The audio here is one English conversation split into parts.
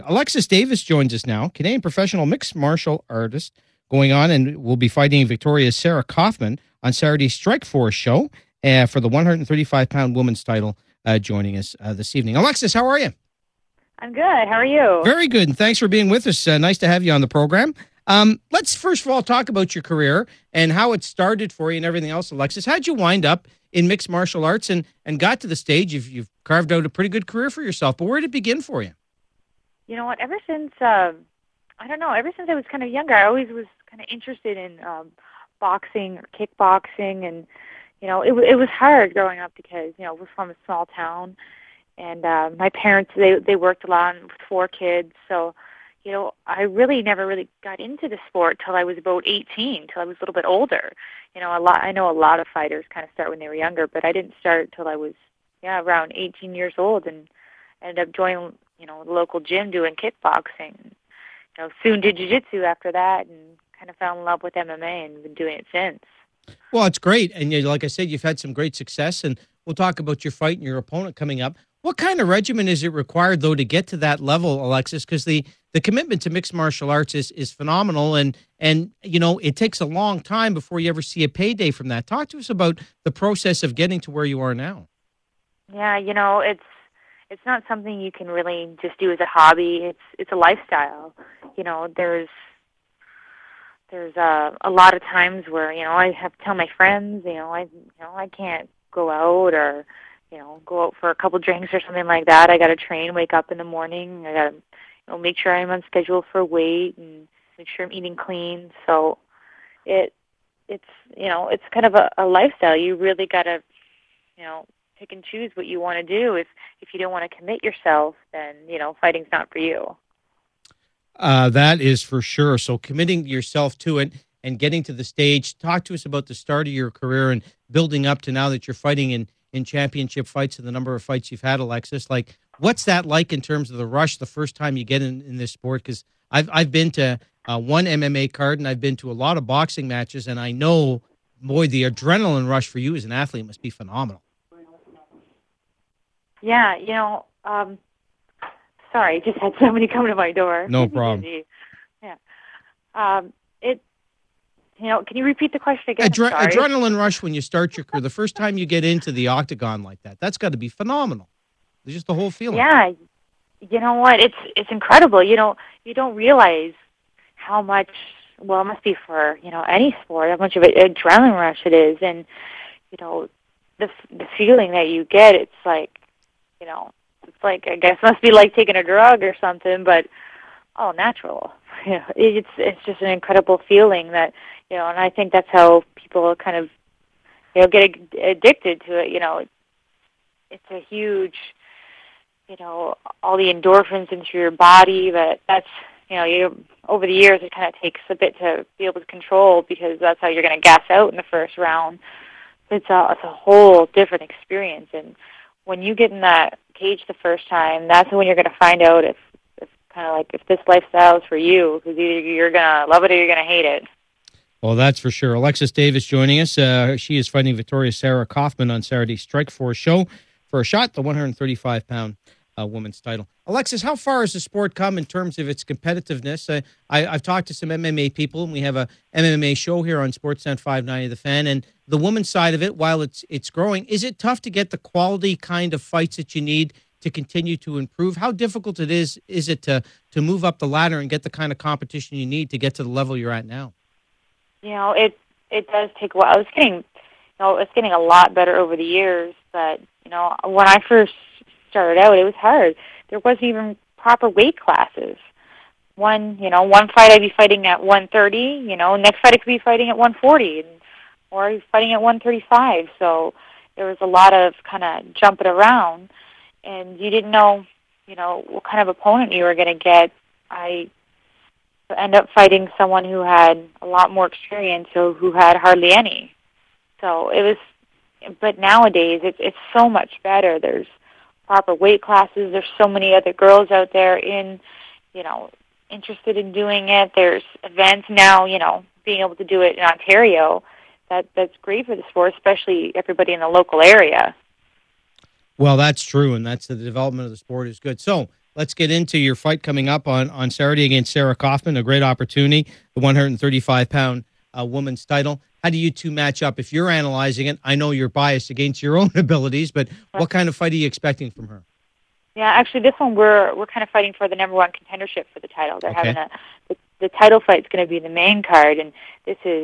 Alexis Davis joins us now, Canadian professional mixed martial artist, going on and will be fighting Victoria's Sarah Kaufman on Saturday's Strikeforce show for the 135-pound women's title, joining us this evening. Alexis, how are you? I'm good. How are you? Very good, and thanks for being with us. Nice to have you on the program. Let's first of all talk about your career and how it started for you and everything else, Alexis. How'd you wind up in mixed martial arts and got to the stage? You've carved out a pretty good career for yourself, but where did it begin for you? You know what? Ever since I don't know, ever since I was kind of younger, I always was kind of interested in boxing or kickboxing, and it was hard growing up because we're from a small town, and my parents they worked a lot with 4 kids, so I really never really got into the sport till I was about 18, till I was a little bit older. I know a lot of fighters kind of start when they were younger, but I didn't start till I was around 18 years old, and ended up joining the local gym doing kickboxing. Soon did jiu-jitsu after that, and kind of fell in love with MMA and been doing it since. Well, it's great. And like I said, you've had some great success, and we'll talk about your fight and your opponent coming up. What kind of regimen is it required, though, to get to that level, Alexis? Because the commitment to mixed martial arts is phenomenal, and it takes a long time before you ever see a payday from that. Talk to us about the process of getting to where you are now. Yeah, it's not something you can really just do as a hobby. It's a lifestyle. There's a lot of times where I have to tell my friends I can't go out or go out for a couple drinks or something like that. I got to train, wake up in the morning. I got to make sure I'm on schedule for weight and make sure I'm eating clean. So it's kind of a lifestyle. You really got to pick and choose what you want to do. If you don't want to commit yourself, then fighting's not for you. That is for sure. So committing yourself to it and getting to the stage. Talk to us about the start of your career and building up to now that you're fighting in championship fights and the number of fights you've had, Alexis. Like, what's that like in terms of the rush the first time you get in this sport? Because I've been to one MMA card and I've been to a lot of boxing matches, and I know, boy, the adrenaline rush for you as an athlete must be phenomenal. Yeah, sorry, I just had somebody come to my door. No problem. Yeah. Can you repeat the question again? Adrenaline rush when you start your career, the first time you get into the octagon like that, that's got to be phenomenal. It's just the whole feeling. Yeah. You know what? It's incredible. You don't realize how much, well, it must be for, any sport, how much of an adrenaline rush it is. And, the feeling that you get, it's like, I guess it must be like taking a drug or something, but natural. It's just an incredible feeling that, and I think that's how people kind of, get addicted to it. It's a huge, all the endorphins into your body, but that's, over the years it kind of takes a bit to be able to control, because that's how you're going to gas out in the first round. It's a whole different experience, and when you get in that cage the first time, that's when you're going to find out if kind of like if this lifestyle is for you, because either you're going to love it or you're going to hate it. Well, that's for sure. Alexis Davis joining us. She is fighting Victoria's Sarah Kaufman on Saturday's Strikeforce show for a shot, the 135-pound women's title. Alexis, how far has the sport come in terms of its competitiveness? I've talked to some MMA people, and we have a MMA show here on Sportsnet 590 The Fan, and the women's side of it, while it's growing, is it tough to get the quality kind of fights that you need to continue to improve? How difficult is it to move up the ladder and get the kind of competition you need to get to the level you're at now? It does take a while. It's getting a lot better over the years, but when I first started out, it was hard. There wasn't even proper weight classes. One fight I'd be fighting at 130, next fight I could be fighting at 140, or I was fighting at 135. So there was a lot of kind of jumping around, and you didn't know, what kind of opponent you were going to get. I ended up fighting someone who had a lot more experience, so who had hardly any. So it was, but nowadays it's so much better. There's proper weight classes. There's so many other girls out there interested in doing it. There's events now, being able to do it in Ontario. That's great for the sport, especially everybody in the local area. Well, that's true, and that's the development of the sport is good. So let's get into your fight coming up on Saturday against Sarah Kaufman, a great opportunity, the 135-pound woman's title. How do you two match up? If you're analyzing it, I know you're biased against your own abilities, but what kind of fight are you expecting from her? Yeah, actually, this one we're kind of fighting for the number one contendership for the title. They're Okay. having the title fight's going to be the main card, and this is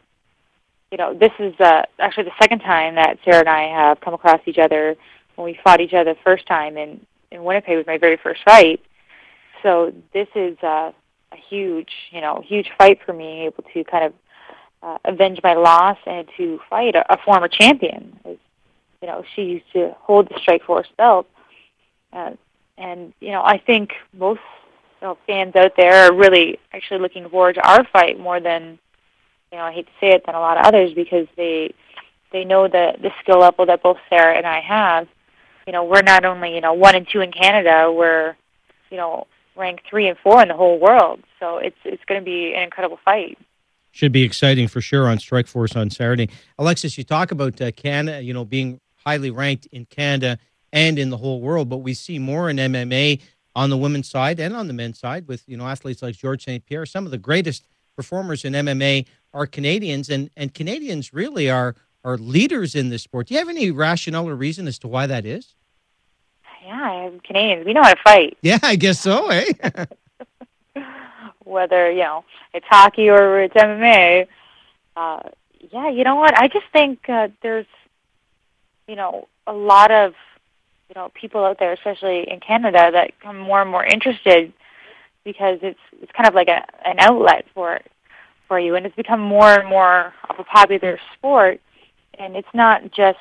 actually the second time that Sarah and I have come across each other. When we fought each other the first time in Winnipeg was my very first fight. So this is a huge fight for me, able to kind of avenge my loss and to fight a former champion. She used to hold the Strikeforce belt. And I think most fans out there are really actually looking forward to our fight more than, I hate to say it, than a lot of others, because they know the skill level that both Sarah and I have. We're not only 1 and 2 in Canada, we're ranked 3 and 4 in the whole world. So it's going to be an incredible fight. Should be exciting for sure on Strikeforce on Saturday. Alexis, you talk about Canada, being highly ranked in Canada and in the whole world, but we see more in MMA on the women's side and on the men's side with, athletes like Georges St-Pierre. Some of the greatest performers in MMA are Canadians, and Canadians really are leaders in this sport. Do you have any rationale or reason as to why that is? Yeah, Canadians, we know how to fight. Yeah, I guess so, eh? Whether, it's hockey or it's MMA. Yeah, you know what? I just think there's, a lot of, people out there, especially in Canada, that become more and more interested because it's kind of like an outlet for you, and it's become more and more of a popular sport, and it's not just,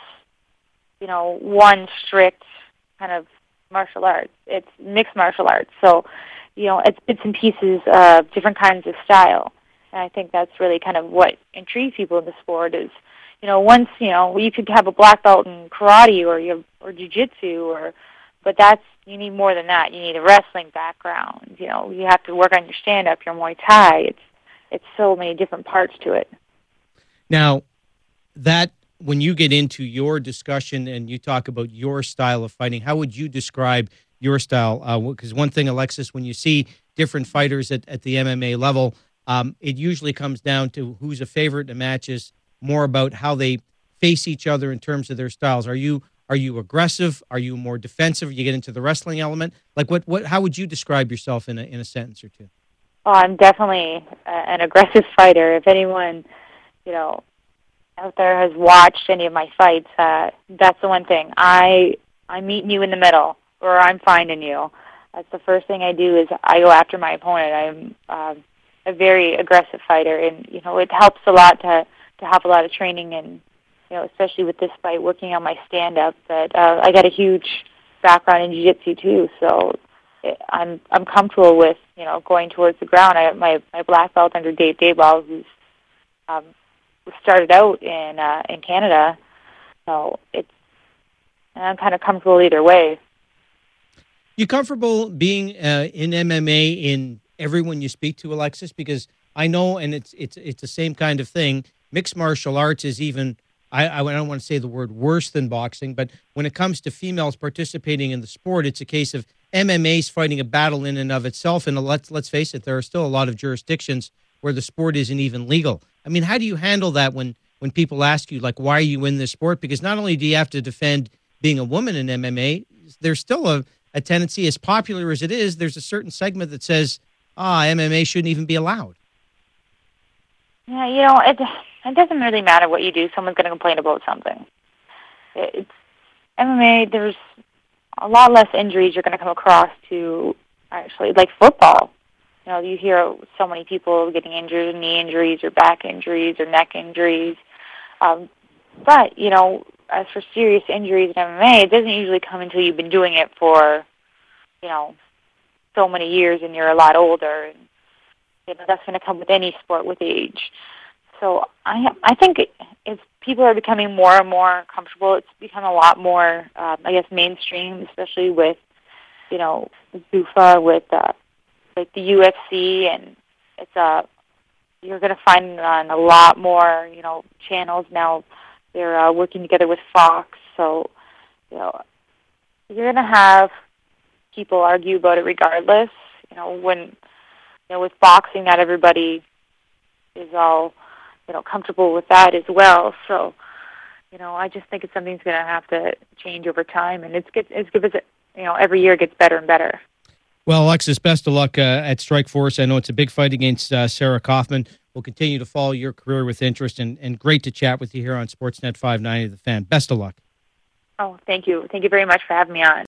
one strict kind of martial arts. It's mixed martial arts. So, it's bits and pieces of different kinds of style. And I think that's really kind of what intrigues people in the sport is, once, you could have a black belt in karate or jiu-jitsu, but you need more than that. You need a wrestling background. You have to work on your stand-up, your Muay Thai. It's so many different parts to it. Now, when you get into your discussion and you talk about your style of fighting, how would you describe your style? Because one thing, Alexis, when you see different fighters at the MMA level, it usually comes down to who's a favorite in matches, more about how they face each other in terms of their styles. Are you aggressive? Are you more defensive? You get into the wrestling element. Like how would you describe yourself in a sentence or two? Oh, I'm definitely an aggressive fighter. If anyone, out there has watched any of my fights, that's the one thing. I'm meeting you in the middle, or I'm finding you. That's the first thing I do is I go after my opponent. I'm a very aggressive fighter, and it helps a lot to have a lot of training, and especially with this fight, working on my stand-up. But I got a huge background in jiu-jitsu too, so I'm comfortable with going towards the ground. I have my black belt under Dave Dayball, who's started out in Canada, so I'm kind of comfortable either way. You comfortable being in MMA in everyone you speak to, Alexis? Because I know, and it's the same kind of thing. Mixed martial arts is even, I don't want to say the word worse than boxing, but when it comes to females participating in the sport, it's a case of MMA's fighting a battle in and of itself. And let's face it, there are still a lot of jurisdictions where the sport isn't even legal. I mean, how do you handle that when people ask you, like, why are you in this sport? Because not only do you have to defend being a woman in MMA, there's still a tendency, as popular as it is, there's a certain segment that says, MMA shouldn't even be allowed. Yeah, it doesn't really matter what you do. Someone's going to complain about something. It's MMA, there's a lot less injuries you're going to come across to, actually, like football. You hear so many people getting injured, knee injuries or back injuries or neck injuries. But, as for serious injuries in MMA, it doesn't usually come until you've been doing it for, so many years and you're a lot older. And, that's going to come with any sport with age. So I think if people are becoming more and more comfortable, it's become a lot more, mainstream, especially with, Zuffa, with like the UFC, and it's you're going to find on a lot more, channels now. They're working together with Fox, so you're going to have people argue about it regardless. When with boxing, not everybody is all comfortable with that as well. So I just think it's something that's going to have to change over time, and every year it gets better and better. Well, Alexis, best of luck at Strikeforce. I know it's a big fight against Sarah Kaufman. We'll continue to follow your career with interest, and great to chat with you here on Sportsnet 590 The Fan. Best of luck. Oh, thank you. Thank you very much for having me on.